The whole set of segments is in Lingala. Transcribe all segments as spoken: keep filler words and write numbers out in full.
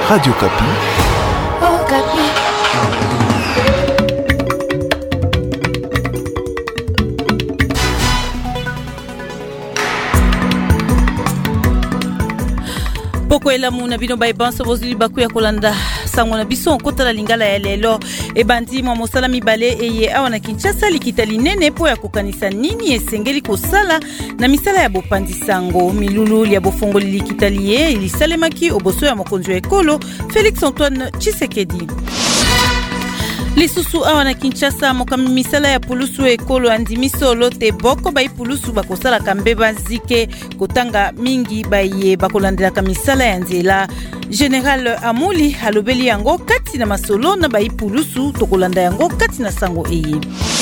Radio Kapi. Oh, Kapi. Poko elamu na bino baibanso bozuli baku ya kolanda sango na biso nkota la lingala ya lelo ebandi mwa mosala mibale eye awa na Kinshasa likita linene po ya kokanisa nini esengeli kosala na misala ya bopandi sango milulu ya bofongoli likita liye ilisalemaki oboso ya mokonzi wa ekolo Félix Antoine Tshisekedi. Lisusu awa na Kinshasa mokami misala ya pulusu ekolo andimiso lote boko bai pulusu bakosala kambeba zike kotanga mingi baye bakolandela misala ya nzela. General Amuli alobeli yango kati na masolo na bai pulusu tokolanda yango kati na sango eye.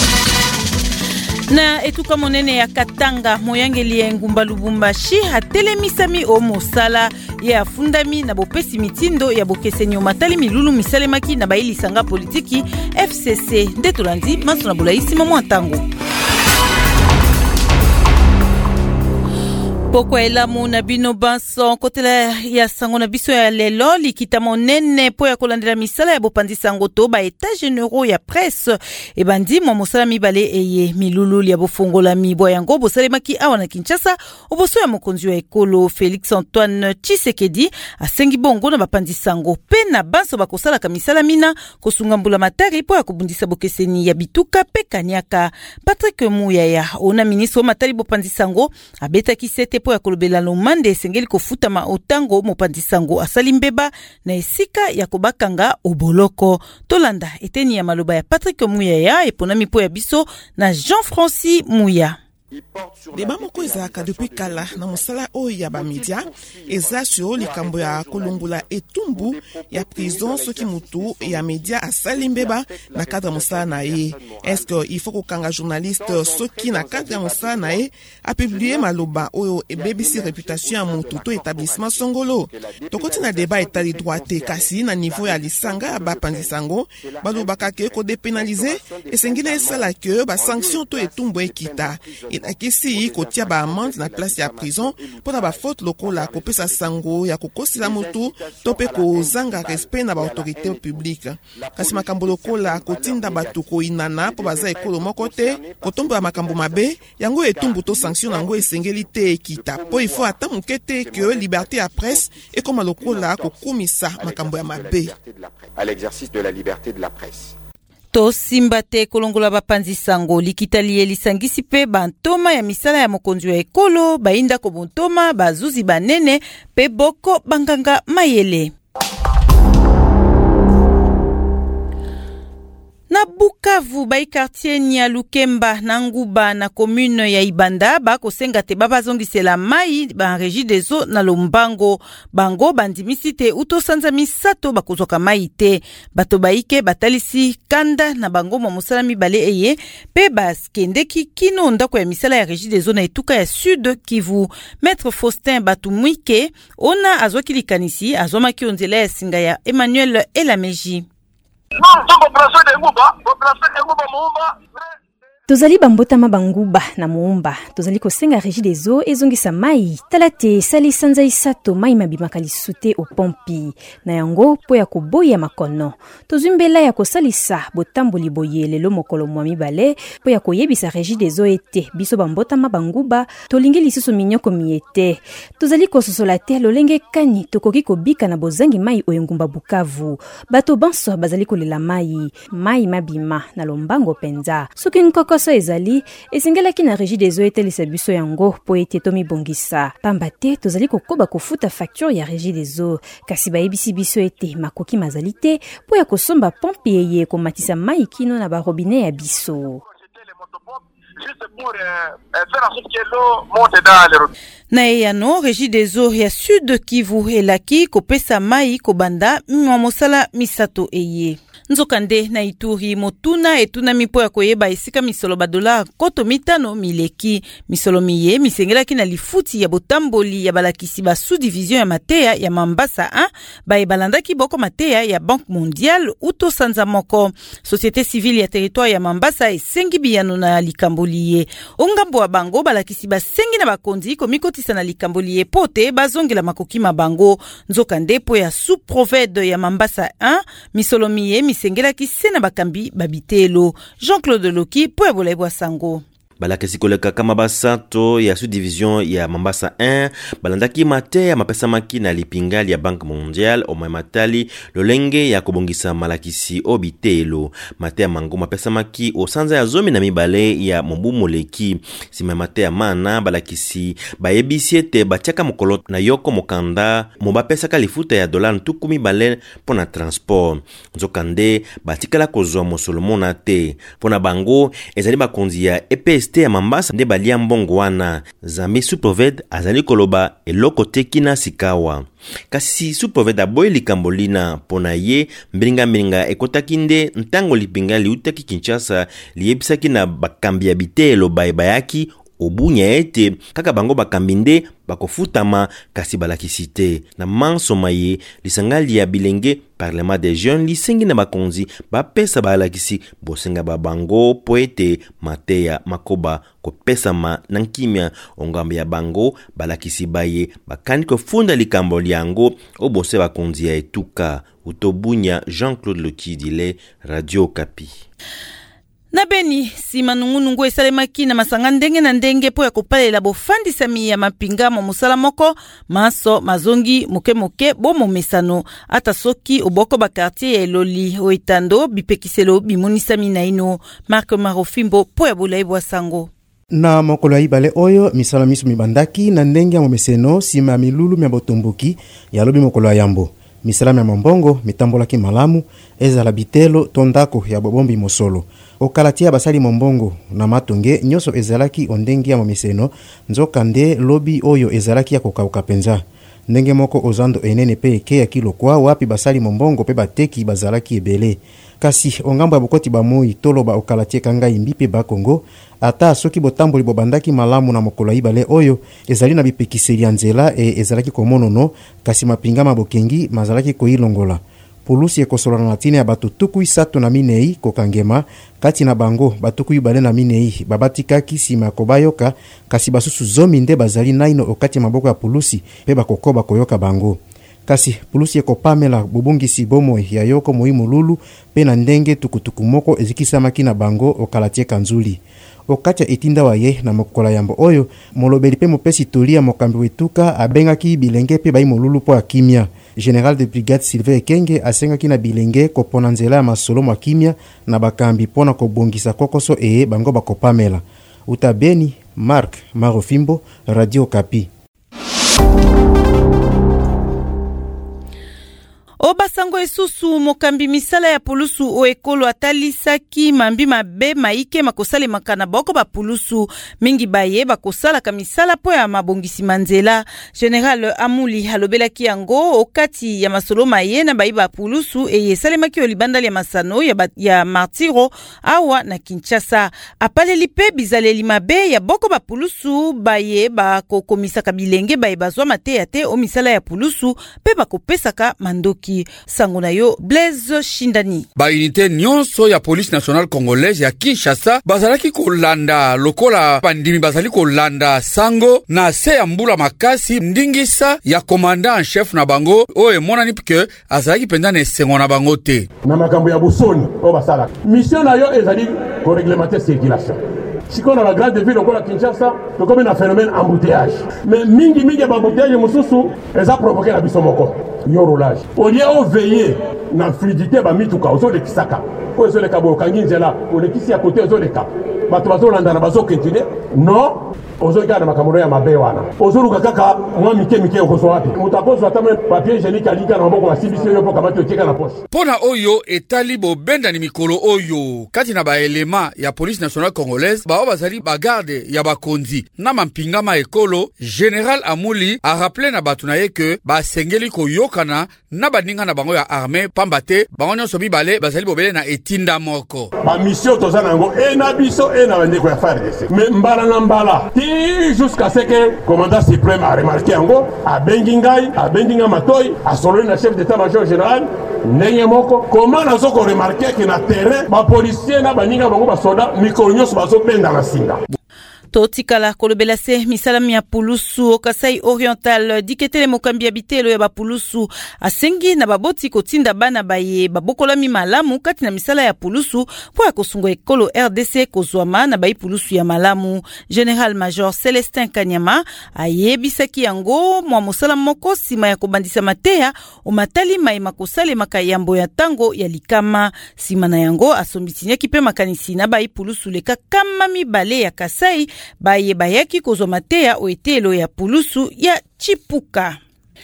Na etuka monene ya Katanga moyangeli ya Ngumba Lubumbashi atelemisami o mosala ya fundami na bopesi mitindo ya bokeseni matali milulu misalemaki na bailisanga politiki F C C ndetolandi maso na bulaisi mwa tango. Poko elamu na bino banso kotela ya sango na biso ya lelo likita monene po ya kolandela misala ya bopandi sango to ba état généraux ya presse e bandi mo mosala mibale eye milulu ya bofongola mibwa yango bosalemaki awa na Kinshasa oboso ya mokonzi wa ekolo Félix Antoine Tshisekedi asengi bongo na bapandi sango pe na banso bakosala ka misala mina kosunga mbula matari po ya kubundisa bokeseni ya bituka pe kanyaka. Patrick Muyaya ona ministre wa matali bopandi sango abeta kisete po ya kolobela lomande esengeli kofutama otango mopandi sango asali mbeba na esika ya kobakanga oboloko. Tolanda eteni ya maloba ya Patrick Muyaya eponami po ya biso na Jean-Francis Mouya. Deba moko ezalaka depuis kala na mosala oyo ya bamedia eza sur likambo ya kolongula etumbu ya prison soki mutu ya media asali mbeba na cadre mosala na ye. Est-ce que il faut kokanga journaliste soki na cadre mosala na ye a publier maloba oyo ebebisi réputation ya mutu to établissement songolo. Tokoti na débat etali droite kasi na niveau ya lisanga ya bapandi sango balobaka ke ko dépénaliser esengeli esala ke ba sanction to etumbu ekita. Akisi kotia ba amende na place ya prison pona ba faute lokola kopesa sango ya kokosila mutu tope kozanga respect na ba autorité publique. Kasi makambo lokola kotinda batu ko inana po baza ekolo moko te kotomba makambo mabe yango etumbu to sanction nango esengeli te ekita po il faut ata mukete que liberté à presse et comme lokola kokumisa makambo ya mabe à l'exercice de la liberté de la presse. To simbate kolongola bapanzi sango likitali elisangisi pe bantoma ya misala ya mokonzi wa ekolo bainda ko bontoma bazuzi banene pe boko banganga mayele. Na Bukavu bai quartier nya Lukemba na Nguba na commune ya Ibanda ba kosenga te baba zongisela mai ba régie des eaux na Lombango bango bandimisite uto sanza misato bakozoka mai te bato baike batalisi kanda na bango mo mosala mibale eye pe baskendeki kino ndako ya misala ya régie des eaux na etuka ya Sud Kivu. Maître Faustin Batumwike ona azwaki likanisi azomaki onzela ya singa ya Emmanuel Elameji. Tozali bambotama banguba na muumba tozali kosenga régie des eaux ezongisa mai talate sali sanza isato mai mabimaka lisute o pompi na yango po ya koboya makono tozumbela ya kosalisa botamboli boye lelo mokolo mwa mibale po ya koyebisa régie des eaux ete biso bambotama banguba tolingi lisusu minyoko miete tozali kososola te lolenge kani tokoki kobika na bozangi mai oyo Ngumba Bukavu bato banso bazali kolela mai mai mabima na Lombango penza soki nkoko koso ezali esengelaki na régie des eaux etelisa biso yango po ete tomi bongisa pamba te tozali kokoba kofuta facture ya régie des eaux kasi bayebisi biso ete makoki mazali te po ya kosomba pompe eye komatisa mai kino na barobine ya biso. Na eyano régie des eaux ya Sud Kivu elaki kopesa mai kobanda mwa mosala misato eye. Nzokande na Ituri motuna etuna mipo ya koyeba esika misolo badola koto mitano mileki misolo miye misengelaki na lifuti ya botamboli ya balakisi ba sous-division ya Mateya ya Mambasa un ba balandaki boko Mateya ya Banque Mondiale uto sanza moko société civile ya territoire ya Mambasa esengi biyano na likambo liye. Ongambo wa bango balakisi basengi na bakonzi komikotisa na likambo liye pote bazongela makoki mabango. Nzoka ndepo ya sous-provede ya Mambasa un, misolo miye misengela kise na bakambi babitelo. Jean-Claude Loki po ya Bolaibwa Sango. Balakisi koleka kama basato ya sous-division ya Mambasa un balandaki mate ya mapesa maki na lipingali ya Banque Mondiale o matali lolenge ya kobongisa malakisi obitelo mate ya mango mapesa maki o sanza ya zomi na mibale ya Mobumo Leki sima mate ya mana balakisi bayebisiete batiaka mokolo na yoko mokanda mobapesa kalifuta ya dola ntuku mibale pona transport nzokande batikala kozwa mosolomona te pona bango ezali bakonzi ya E P S T ya Mambasa nde balia mbongo wana Zambi sous-provede azali koloba eloko tekina sikawa kasi sous-provede aboyi likambo lina pona ye mbilinga mbilinga ekotaki nde ntango lipinga liutaki Kinshasa liyebisaki na bakambi ya bitelo bayebayaki obunya ete kaka bango bakambi nde bakofutama kasi balakisi te na mansoma ye lisangali ya bilenge Parlement des jeunes lisengi na bakonzi bapesa balakisi bosenga babango po ete mateya makoba kopesama na nkimia ongambo ya bango balakisi baye bakani kofunda likambo liango obose bakonzi ya etuka utobunya Jean-Claude Lokidile Radio Okapi. Na Beni, sima nungunungu esalemaki na masanga ndenge na ndenge po ya kopalela bofandisa mi ya mapinga mo musala moko, maso, mazongi, muke muke, bomo mesano, ata soki oboko ba quartier ya Eloli, oitando, bipekiselo, bimonisa mina ino, Marco Marofimbo po ya Bolaibwa Sango. Na mokolo ya ibale oyo, misala misu mibandaki na ndenge ya momeseno, sima milulu mya botomboki, ya lobi mokolo ya yambo. Misala mya mbongo, mitambolaki malamu, eza la bitelo, tondako ya bobombi mosolo. Okalatia basali mbongo na matonge, nyoso ezalaki ondengi ya momeseno, nzokande lobi oyo ezalaki ya kokauka penza. Ndenge moko ozando enene pe eke ya kilo kwa wapi basali mbongo pe bateki bazalaki ebele. Kasi ongambo ya bokoti bamoi toloba okalatie kanga imbi pe bakongo, ata soki botamboli bobandaki malamu na mokolo ya ibale oyo, ezali na bipekiseli ya nzela e ezalaki komonono, kasi mapingama bokengi mazalaki koilongola. Pulusi ekosola na latine ya batu tuku isato na minei kokangema, kati na bango batuku ibale na minei, babatikaki sima kobayoka, kasi basusu zomi nde bazali naino okati maboko ya pulusi, pe bakokoba koyoka bango. Kasi pulusi ekopamela bubungisi bomo ya yoko muhimu lulu, pe na ndenge tukutuku moko ezikisamaki na bango okalatie kanzuli. Okati ya itinda wa ye na mokola yambo oyo, molobeli pe mopesi tolia mokambi wetuka abengaki bilenge pe bai molulu po akimia. General de brigade Sylvain Ekenge asengaki na bilenge kopona nzela ya masolo mwa kimia na bakambi pona kobongisa kokoso eye bango bakopamela. Utabeni, Marc Marofimbo, Radio Okapi. Obasango esusu mokambi misala ya pulusu o ekolo atalisaki mambi mabe maike makosale makana boko ba pulusu mingi baye bakosala ka misala po ya mabongisi manzela. General Amuli halobelaki yango okati ya masolo maye na bayi ba pulusu eye salemaki olibandali ya masano ya, ba, ya Martiro awa na Kinshasa. Apaleli pe bizaleli mabe ya boko ba pulusu baye bakokomisaka bilenge baye bazwa mateya te o misala ya pulusu pe bakopesaka mandoki. Sango na yo Blaise Shindani. Ba unité nyonso ya police nationale congolaise ya Kinshasa bazalaki kolanda lokola pandimi bazali kolanda sango na se ya mbula makasi ndingisa ya commandant en chef na bango oye monani pike azalaki penda na esengo na bango te. Na makambo ya busoni o basala. Mission na yo ezali ko réglementer circulation. Siko na la grande ville okola Kinshasa, to comme un phénomène embouteillage. Mais mingi mingi ba embouteillage mususu eza provoquer la bisomoko. Yo roulage. Au lieu de veiller na fluidité ba mituka ozo de kisaka. O ezo le kabo kangi nzela, o le kisi à côté ozo le ka. Ba to bazo landa na bazo continuer. Non. Ozo gana makamuro ya mabe wana. Ozo luka kaka mwa mike mike okoso wapi. Mutapozo atame papier hygiénique alika na mboko na C B C yo po kama to cheka na poche. Pona oyo etali bo benda ni mikolo oyo kati na ba elema ya police nationale congolaise ba bazali ba garde ya bakonzi na mampingama ekolo. General Amuli a rappelé na batu na ye ke ba sengeli ko yokana na baninga na bango ya armée pambate bango nyonso mibale bazali bobele na etinda moko. Ba mission tozana ngo e na biso et na bandeko ya F A R D C. Mais mbala na mbala ti jusqu'à ce que commandant suprême a remarqué yango a bengingai a benginga matoi a solo na chef d'état-major général ndenge moko comment nazo ko remarquer que na terrain ba policier na baninga bango ba soda mikolo nyonso bazo benda na singa. Totikala kolobela se misalami ya pulusu o Kasai Oriental diketele mokambi habitelo ya bapulusu asengi na baboti kotinda bana baye babokolami malamu kati na misala ya pulusu po ya kosungo ekolo R D C kozwama na bayi pulusu ya malamu. General Major Celestin Kanyama ayebisaki yango mwa mosala moko sima ya kobandisa mateya o matali maima kosale makayambo ya tango ya likama. Sima na yango asombitinyaki pe makanisi na bayi pulusu leka kama mibale ya Kasai baye bayaki kozwa mateya oetelo ya pulusu ya Chipuka.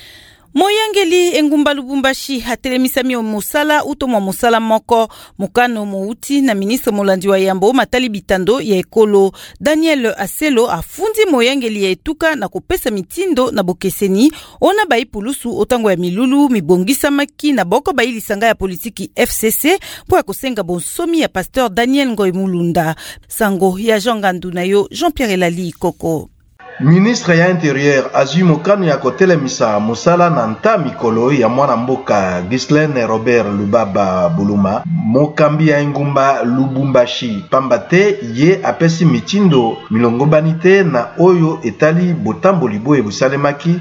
Moyangeli engumba Lubumbashi hatelemisami mosala uto mwa mosala moko mukano mouti na ministre Molandi wa Yambo Matali Bitando ya ekolo. Daniel Aselo afundi moyangeli ya etuka na kopesa mitindo na bokeseni ona bayi pulusu otango ya milulu mibongisa maki na boko bayi lisanga ya politiki F C C po ya kosenga bonsomi ya pasteur Daniel Ngoy Mulunda. Sango ya Jean Gandu na yo Jean-Pierre Lali Koko. Ministre ya Intérieur azui mokano ya kotelemisa mosala na nta mikolo ya mwana mboka Ghislaine Robert Lubaba Buluma mokambi ya engumba Lubumbashi pambate ye apesi mitindo milongobani te na oyo etali botamboli boye busalemaki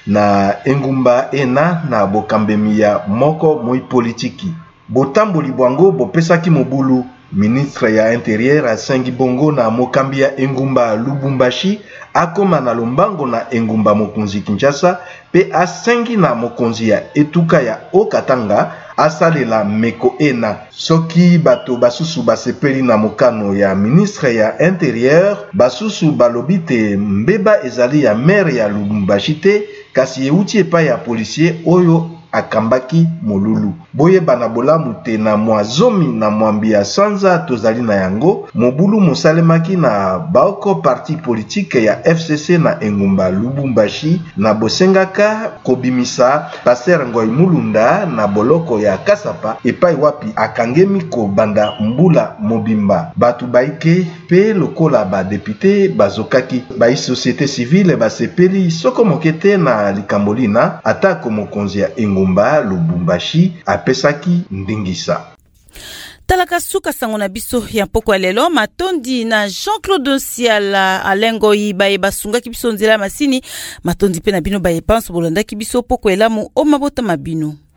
na engumba ena na bokambemi ya moko moi politiki botamboli bwango bopesaki mobulu. Ministre ya Intérieur asengi bongo na mokambi ya engumba Lubumbashi akoma na lombango na engumba mokonzi Kinshasa pe asengi na mokonzi ya etuka ya Okatanga asalela meko ena soki bato basusu basepeli na mokano ya ministre ya Intérieur basusu balobite mbeba ezali ya maire ya Lubumbashi te kasi euti epa ya policier oyo akambaki molulu boye bana bolamu te na mwazomi na mwambi ya sanza tozali na yango mobulu mosalemaki na baoko parti politique ya F C C na engumba Lubumbashi na bosengaka kobimisa Pasteur Ngoy Mulunda na boloko ya Kasapa epai wapi akangemi ko banda mbula mobimba batu baike pe lokola ba député bazokaki ba société civile basepeli soko mokete na likambolina atako mokonzi ya engumba Lubumbashi apesaki ndingisa. Talaka suka sango na biso ya mpoko lelo matondi na Jean-Claude Siala alengo ibaye basunga kibiso nzela masini matondi pe na bino baye panso bolanda kibiso poko elamu o mabota mabino.